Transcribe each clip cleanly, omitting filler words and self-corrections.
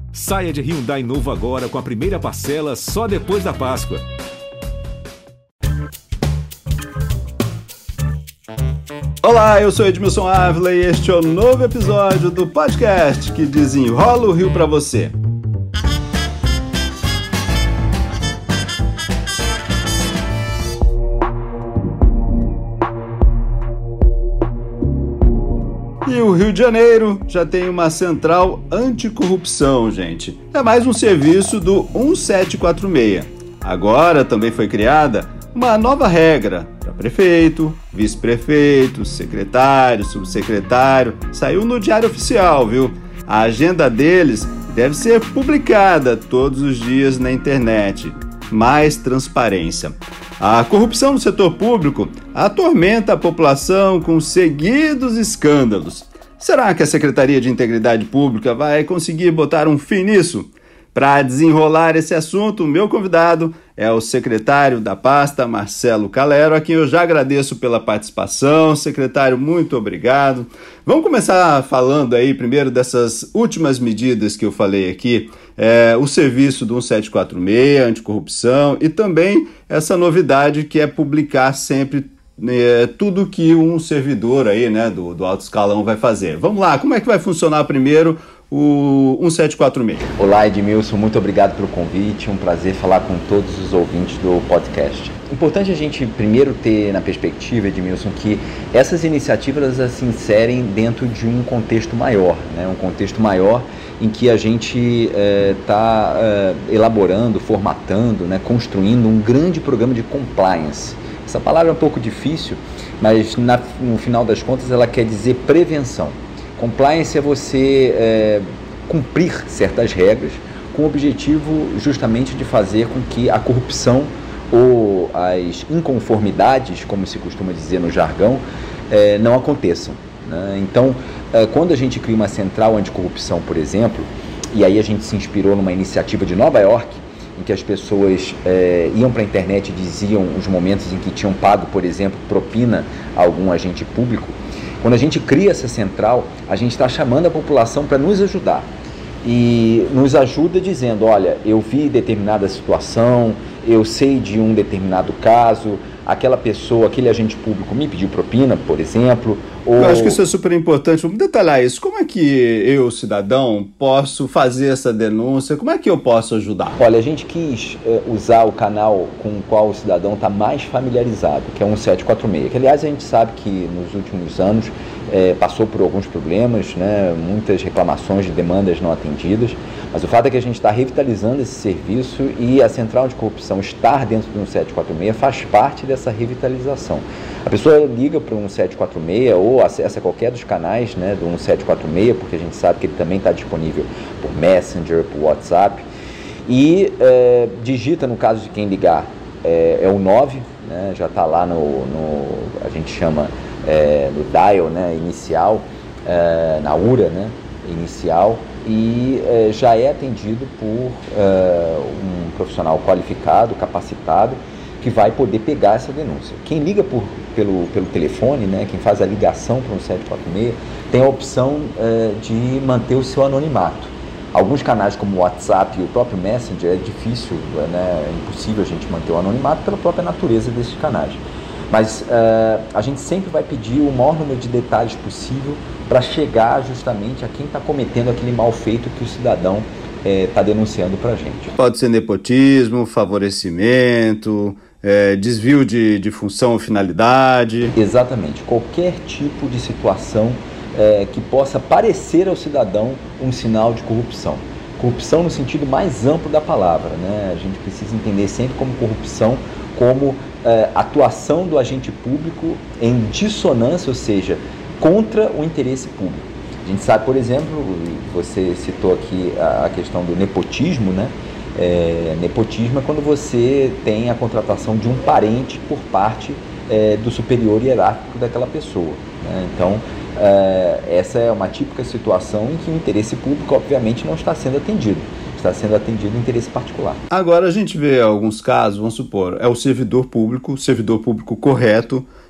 Saia de Hyundai novo agora com a primeira parcela só depois da Páscoa. Olá, eu sou Edmilson Ávila e este é o novo episódio do podcast que desenrola o Rio para você. E o Rio de Janeiro já tem uma central anticorrupção, gente. É mais um serviço do 1746. Agora também foi criada uma nova regra para prefeito, vice-prefeito, secretário, subsecretário. Saiu no Diário Oficial, viu? A agenda deles deve ser publicada todos os dias na internet. Mais transparência. A corrupção no setor público atormenta a população com seguidos escândalos. Será que a Secretaria de Integridade Pública vai conseguir botar um fim nisso? Para desenrolar esse assunto, o meu convidado é o secretário da pasta, Marcelo Calero, a quem eu já agradeço pela participação. Secretário, muito obrigado. Vamos começar falando aí primeiro dessas últimas medidas que eu falei aqui, o serviço do 1746, anticorrupção, e também essa novidade que é publicar sempre tudo que um servidor aí, né, do alto escalão vai fazer. Vamos lá, como é que vai funcionar primeiro o 1746? Olá, Edmilson, muito obrigado pelo convite, um prazer falar com todos os ouvintes do podcast. Importante a gente primeiro ter na perspectiva, Edmilson, que essas iniciativas se inserem dentro de um contexto maior, né? Um contexto maior em que a gente está elaborando, formatando, né? Construindo um grande programa de compliance. Essa palavra é um pouco difícil, mas no final das contas ela quer dizer prevenção. Compliance é você cumprir certas regras com o objetivo justamente de fazer com que a corrupção ou as inconformidades, como se costuma dizer no jargão, não aconteçam, né? Então, quando a gente cria uma central anticorrupção, por exemplo, e aí a gente se inspirou numa iniciativa de Nova York, em que as pessoas iam para a internet e diziam os momentos em que tinham pago, por exemplo, propina a algum agente público. Quando a gente cria essa central, a gente está chamando a população para nos ajudar. E nos ajuda dizendo, olha, eu vi determinada situação, eu sei de um determinado caso, aquela pessoa, aquele agente público me pediu propina, por exemplo. Eu acho que isso é super importante. Vamos detalhar isso. Como é que eu, cidadão, posso fazer essa denúncia? Como é que eu posso ajudar? Olha, a gente quis usar o canal com o qual o cidadão está mais familiarizado, que é o 1746. Que, aliás, a gente sabe que nos últimos anos passou por alguns problemas, né? Muitas reclamações de demandas não atendidas. Mas o fato é que a gente está revitalizando esse serviço e a Central de Corrupção estar dentro do 1746 faz parte dessa revitalização. A pessoa liga para o 1746 ou acessa qualquer dos canais, né, do 1746, porque a gente sabe que ele também está disponível por Messenger, por WhatsApp, e digita, no caso de quem ligar, é o 9, né, já está lá a gente chama no dial, né, inicial, na URA, né, inicial, e já é atendido por um profissional qualificado, capacitado, que vai poder pegar essa denúncia. Quem liga pelo telefone, né, quem faz a ligação para o 1746, tem a opção de manter o seu anonimato. Alguns canais como o WhatsApp e o próprio Messenger é difícil, né, é impossível a gente manter o anonimato pela própria natureza desses canais. Mas a gente sempre vai pedir o maior número de detalhes possível para chegar justamente a quem está cometendo aquele mal feito que o cidadão está denunciando para a gente. Pode ser nepotismo, favorecimento, desvio de função ou finalidade. Exatamente, qualquer tipo de situação que possa parecer ao cidadão um sinal de corrupção. Corrupção no sentido mais amplo da palavra, né? A gente precisa entender sempre como corrupção, como atuação do agente público em dissonância, ou seja, contra o interesse público. A gente sabe, por exemplo, você citou aqui a questão do nepotismo, né? Nepotismo é quando você tem a contratação de um parente por parte do superior hierárquico daquela pessoa, né? Então, essa é uma típica situação em que o interesse público, obviamente, não está sendo atendido. Está sendo atendido o interesse particular. Agora a gente vê alguns casos, vamos supor, é o servidor público correto,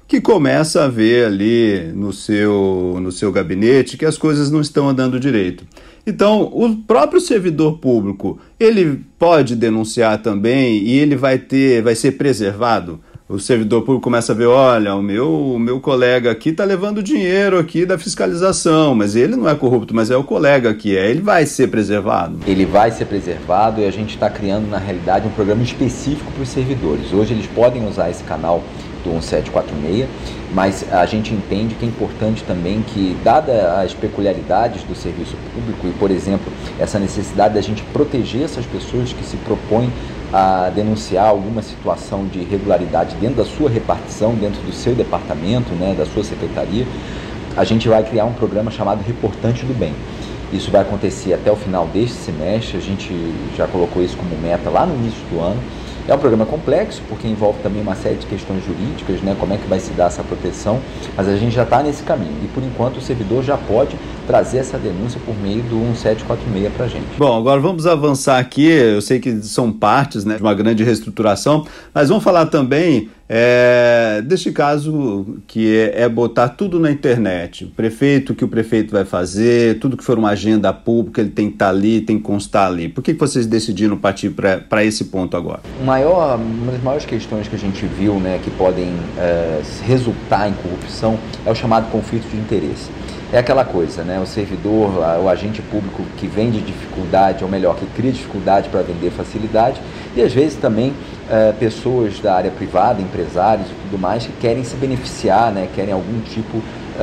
que começa a ver ali no seu gabinete que as coisas não estão andando direito. Então, o próprio servidor público, ele pode denunciar também e ele vai ser preservado? O servidor público começa a ver, olha, o meu colega aqui está levando dinheiro aqui da fiscalização, mas ele não é corrupto, mas é o colega que é. Ele vai ser preservado? Ele vai ser preservado e a gente está criando, na realidade, um programa específico para os servidores. Hoje eles podem usar esse canal do 1746, mas a gente entende que é importante também que, dada as peculiaridades do serviço público e, por exemplo, essa necessidade da gente proteger essas pessoas que se propõem a denunciar alguma situação de irregularidade dentro da sua repartição, dentro do seu departamento, né, da sua secretaria, a gente vai criar um programa chamado Reportante do Bem. Isso vai acontecer até o final deste semestre, a gente já colocou isso como meta lá no início do ano. É um programa complexo, porque envolve também uma série de questões jurídicas, né? Como é que vai se dar essa proteção, mas a gente já está nesse caminho. E, por enquanto, o servidor já pode trazer essa denúncia por meio do 1746 para a gente. Bom, agora vamos avançar aqui. Eu sei que são partes, né, de uma grande reestruturação, mas vamos falar também deste caso que é botar tudo na internet. O que o prefeito vai fazer, tudo que for uma agenda pública, ele tem que estar ali, tem que constar ali. Por que vocês decidiram partir para esse ponto agora? Uma das maiores questões que a gente viu, né, que podem resultar em corrupção é o chamado conflito de interesse. É aquela coisa, né? O servidor, o agente público que vende dificuldade, ou melhor, que cria dificuldade para vender facilidade, e às vezes também pessoas da área privada, empresários e tudo mais, que querem se beneficiar, né? Querem algum tipo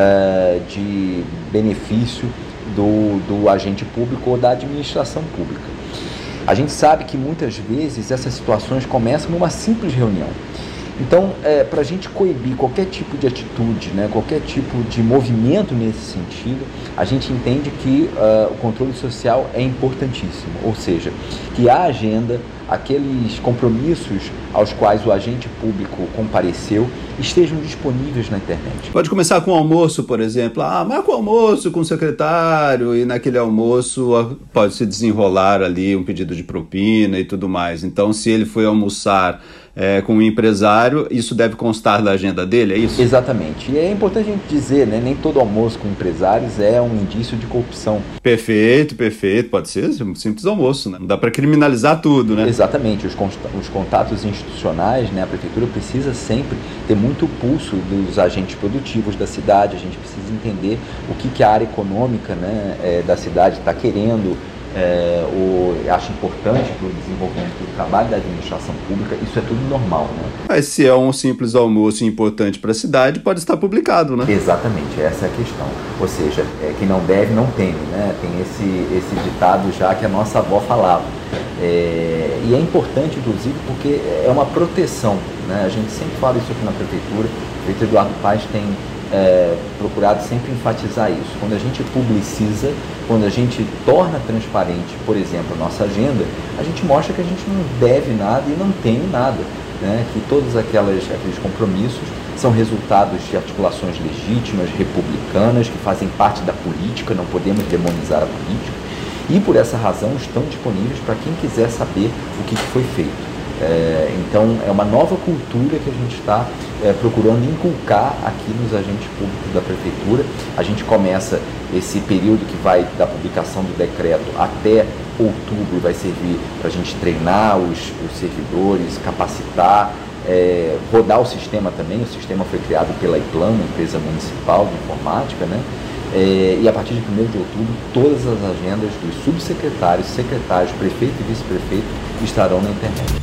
de benefício do agente público ou da administração pública. A gente sabe que muitas vezes essas situações começam numa simples reunião. Então, para a gente coibir qualquer tipo de atitude, né, qualquer tipo de movimento nesse sentido, a gente entende que o controle social é importantíssimo, ou seja, que a agenda, aqueles compromissos aos quais o agente público compareceu, estejam disponíveis na internet. Pode começar com o almoço, por exemplo. Marca o almoço com o secretário e naquele almoço pode se desenrolar ali um pedido de propina e tudo mais. Então, se ele foi almoçar com um empresário, isso deve constar da agenda dele, é isso? Exatamente. E é importante a gente dizer, né, nem todo almoço com empresários é um indício de corrupção. Perfeito. Pode ser um simples almoço, né? Não dá para criminalizar tudo, né? Exatamente. Os contatos institucionais, né, a prefeitura precisa sempre ter muito pulso dos agentes produtivos da cidade. A gente precisa entender o que a área econômica, né, da cidade está querendo, acho importante para o desenvolvimento do trabalho da administração pública. Isso é tudo normal, né? Mas se é um simples almoço importante para a cidade, pode estar publicado, né? Exatamente, essa é a questão. Ou seja, quem não deve não teme, né? Tem esse ditado já que a nossa avó falava. E é importante, inclusive, porque é uma proteção, né? A gente sempre fala isso aqui na prefeitura. O prefeito Eduardo Paes tem procurado sempre enfatizar isso. Quando a gente publiciza, quando a gente torna transparente, por exemplo, a nossa agenda, a gente mostra que a gente não deve nada e não tem nada, né? Que todos aqueles compromissos são resultados de articulações legítimas, republicanas, que fazem parte da política, não podemos demonizar a política, e por essa razão estão disponíveis para quem quiser saber o que foi feito. Então é uma nova cultura que a gente está procurando inculcar aqui nos agentes públicos da prefeitura. A gente começa esse período que vai da publicação do decreto até outubro, vai servir para a gente treinar os servidores, capacitar, rodar o sistema também. O sistema foi criado pela IPLAN, uma empresa municipal de informática, né? E a partir de 1º de outubro, todas as agendas dos subsecretários, secretários, prefeito e vice-prefeito estarão na internet.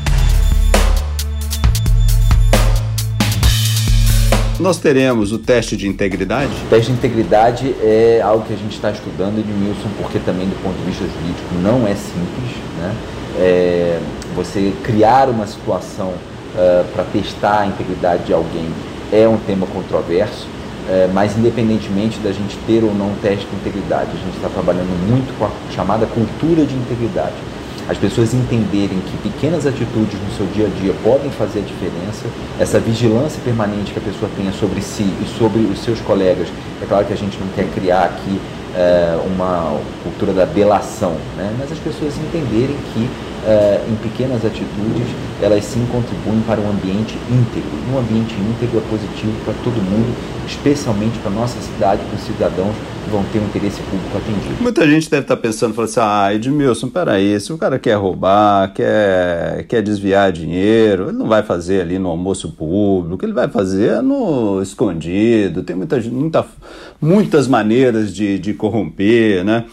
Nós teremos o teste de integridade? O teste de integridade é algo que a gente está estudando, Edmilson, porque também do ponto de vista jurídico não é simples, né? Você criar uma situação para testar a integridade de alguém é um tema controverso, mas independentemente da gente ter ou não teste de integridade, a gente está trabalhando muito com a chamada cultura de integridade. As pessoas entenderem que pequenas atitudes no seu dia a dia podem fazer a diferença, essa vigilância permanente que a pessoa tenha sobre si e sobre os seus colegas. É claro que a gente não quer criar aqui uma cultura da delação, né? Mas as pessoas entenderem que em pequenas atitudes elas sim contribuem para um ambiente íntegro. Um ambiente íntegro é positivo para todo mundo, especialmente para a nossa cidade, para os cidadãos que vão ter um interesse público atendido. Muita gente deve estar pensando, falando assim, Edmilson, peraí, se o cara quer roubar, quer desviar dinheiro, ele não vai fazer ali no almoço público, ele vai fazer no escondido, tem muitas maneiras de corromper, né?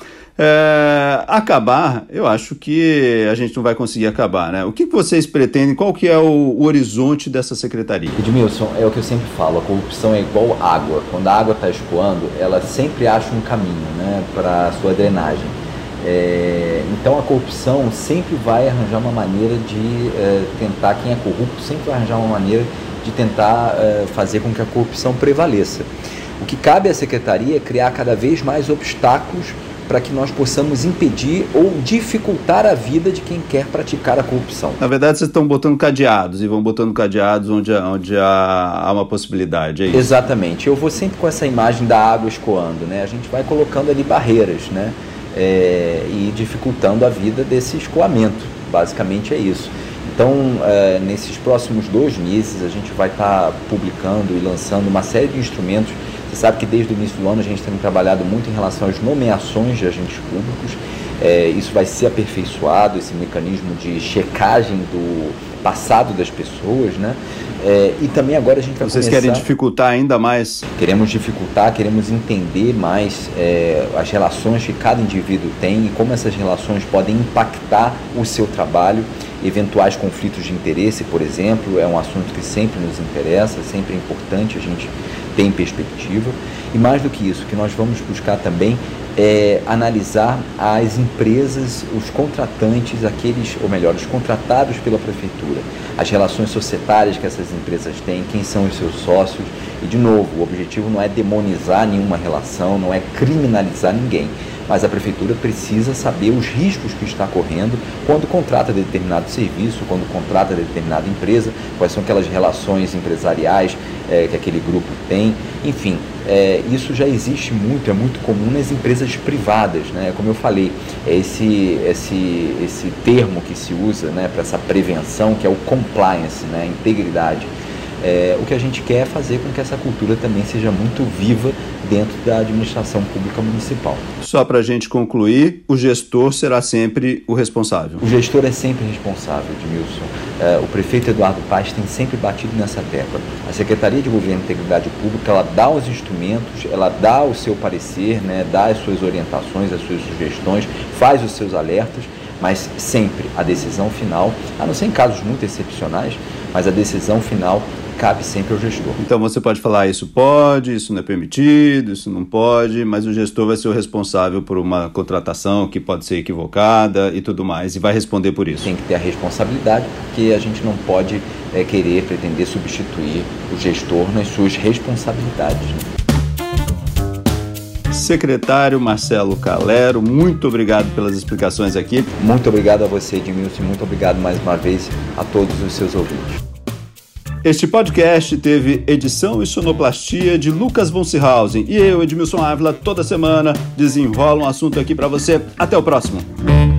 Acabar, eu acho que a gente não vai conseguir acabar, né? O que vocês pretendem? Qual que é o horizonte dessa secretaria? Edmilson, é o que eu sempre falo, a corrupção é igual água. Quando a água está escoando, ela sempre acha um caminho, né, para a sua drenagem. Então a corrupção sempre vai arranjar uma maneira de tentar, quem é corrupto sempre vai arranjar uma maneira de tentar fazer com que a corrupção prevaleça. O que cabe à secretaria é criar cada vez mais obstáculos para que nós possamos impedir ou dificultar a vida de quem quer praticar a corrupção. Na verdade, vocês estão botando cadeados e vão botando cadeados onde há uma possibilidade, é isso? Exatamente. Eu vou sempre com essa imagem da água escoando, né? A gente vai colocando ali barreiras, né? E dificultando a vida desse escoamento. Basicamente é isso. Então, nesses próximos 2 meses, a gente vai estar publicando e lançando uma série de instrumentos. Você sabe que desde o início do ano a gente tem trabalhado muito em relação às nomeações de agentes públicos. Isso vai ser aperfeiçoado, esse mecanismo de checagem do passado das pessoas, né? E também agora a gente vai Vocês querem dificultar ainda mais? Queremos dificultar, queremos entender mais as relações que cada indivíduo tem e como essas relações podem impactar o seu trabalho. Eventuais conflitos de interesse, por exemplo, é um assunto que sempre nos interessa, sempre é importante a gente ter em perspectiva. E mais do que isso, o que nós vamos buscar também é analisar as empresas, os contratantes, os contratados pela prefeitura, as relações societárias que essas empresas têm, quem são os seus sócios. E, de novo, o objetivo não é demonizar nenhuma relação, não é criminalizar ninguém, mas a prefeitura precisa saber os riscos que está correndo quando contrata determinado serviço, quando contrata determinada empresa, quais são aquelas relações empresariais que aquele grupo tem. Enfim, isso já existe muito, é muito comum nas empresas privadas, né? Como eu falei, é esse termo que se usa, né, para essa prevenção, que é o compliance, né, a integridade. O que a gente quer é fazer com que essa cultura também seja muito viva dentro da administração pública municipal. Só para a gente concluir, o gestor será sempre o responsável? O gestor é sempre responsável, Edmilson. O prefeito Eduardo Paes tem sempre batido nessa tecla. A Secretaria de Governo e Integridade Pública, ela dá os instrumentos, ela dá o seu parecer, né, dá as suas orientações, as suas sugestões, faz os seus alertas, mas sempre a decisão final, a não ser em casos muito excepcionais, mas a decisão final cabe sempre ao gestor. Então você pode falar, isso pode, isso não é permitido, isso não pode, mas o gestor vai ser o responsável por uma contratação que pode ser equivocada e tudo mais, e vai responder por isso. Tem que ter a responsabilidade, porque a gente não pode querer, pretender substituir o gestor nas suas responsabilidades. Secretário Marcelo Calero, muito obrigado pelas explicações aqui. Muito obrigado a você, Edmilson, muito obrigado mais uma vez a todos os seus ouvintes. Este podcast teve edição e sonoplastia de Lucas von Seehausen e eu, Edmilson Ávila, toda semana desenrola um assunto aqui para você. Até o próximo.